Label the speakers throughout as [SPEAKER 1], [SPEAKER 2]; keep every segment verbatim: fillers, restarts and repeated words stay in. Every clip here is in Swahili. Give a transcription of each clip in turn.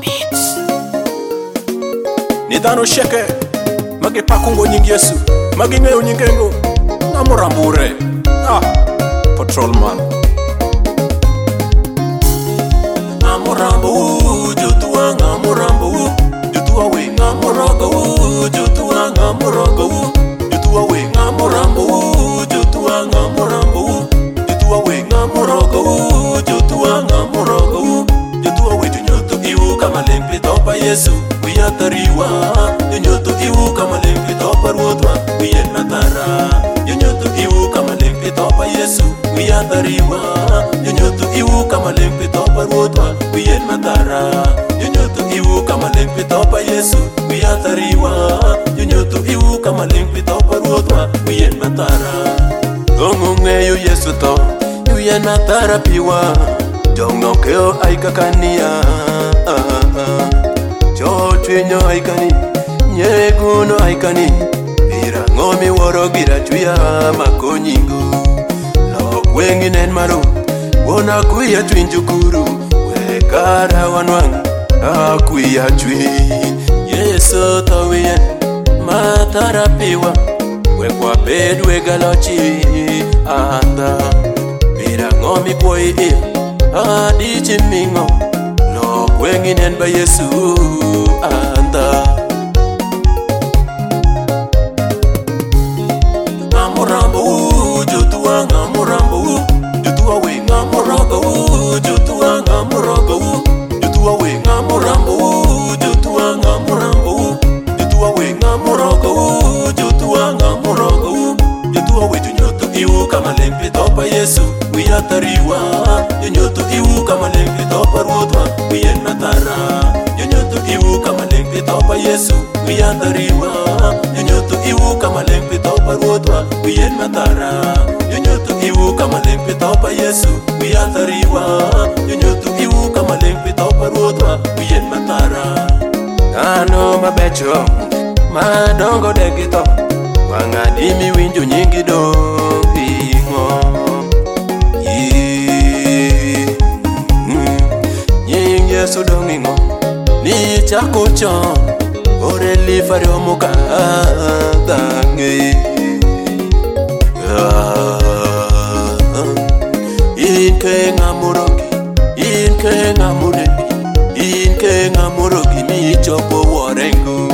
[SPEAKER 1] Nidhano sheke magi pakungo nying Yesu magi ng'eyo nyingengo namorambure ah patrolman amorambo jotua ngamorambo jotua we ngamorago jotua ngamorago jotua we ngamorambo jotua ngamorambo jotua we ngamorago jotua ngamorago jotua we tunyoto iu kama lempi topa Yesu Yatariwa, yonyoto iwu kama lempi topa ruodwa, wiyen matara. Yonyoto iwu kama lempi topa Yesu, yatariwa. Yonyoto iwu kama lempi topa ruodwa, wiyen matara. Yonyoto iwu kama lempi topa Yesu, yatariwa. Yonyoto iwu kama lempi topa ruodwa, wiyen matara. Dongo ng'eyo Yesu to, wiyen matara piwa. Jongo keo aikakania. Ah, ah, ah. Chwenyo aikani, nyeguno aikani, ira ngomi woro gira chuya makonyingu. Lok wengi nen maru, wona kuya twinjukuru, wekara wanwang, akuya chwi. Yeso tawiyen, matara piwa, wekwa bed wegalochi anda. Ira ngomi koi il, adi chimingo. Wengi nen ba Yesu anda Ngamorambo jotua ngamorambo jotua we ngamorago jotua ngamorago jotua we ngamorambo jotua ngamorambo jotua we ngamorago jotua ngamorago jotua we tunyoto iu kama lempi topa Yesu yatariwa yonyoto iu kama lempi topa ruodwa wiyen matara yonyoto iu kama lempi topa Yesu yatariwa yonyoto iu kama lempi topa ruodwa wiyen matara yonyoto iu kama lempi topa Yesu yatariwa yonyoto iu kama lempi topa ruodwa wiyen matara Ano mabecho madongo degito wang'adimi winjo nyingi dong pingo Yesu dongingo ni chako chon ore lifari omuka dange inke ngamurogi inke ngamurebi inke ngamurogi mi chopo warengu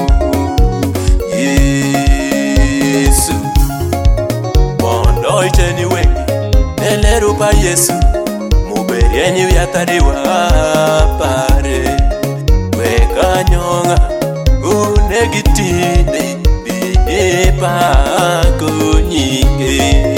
[SPEAKER 1] Yesu bondo iteni wengi neleru pa Yesu Yenyu yatariwa pare Weka nyonga Unegitine Binepa kunyinge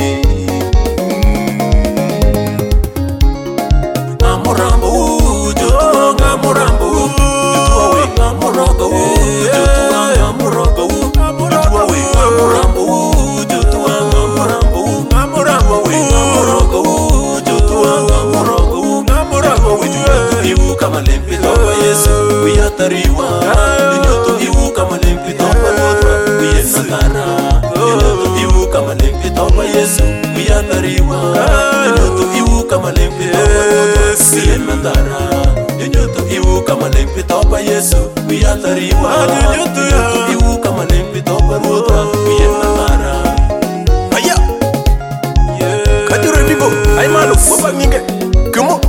[SPEAKER 1] Ngamorambo Jotua ngamorambo Jotua we ngamorago Jotua ngamorago Jotua we ngamorambo Jotua ngamorambo Ngamorambo we ngamorago Jotua ngamorago Iwu kama lempi topa Yesu yatariwa yonyoto iwu kama lempi topa ruodwa wiyen matara yonyoto iwu kama lempi topa Yesu yatariwa yonyoto iwu kama lempi topa ruodwa wiyen matara yonyoto iwu kama lempi topa Yesu yatariwa yonyoto iwu kama lempi topa ruodwa wiyen matara Aya Kajure digo ay malu wapa minge Kumo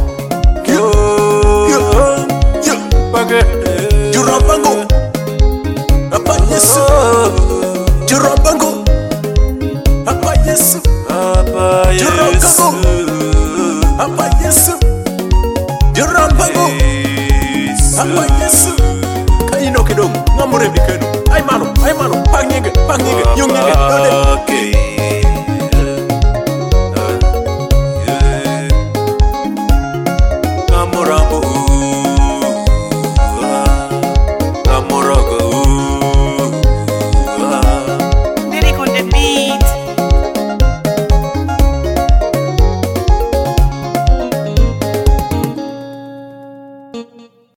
[SPEAKER 1] Jurabango Apa Yesu Jurabango Apa Yesu Apa Yesu Apa Yesu Jurabango Apa Yesu Kaino kidong Ngamure bikenu Ay mano Ay mano Pangige Pangige Yung nige Dode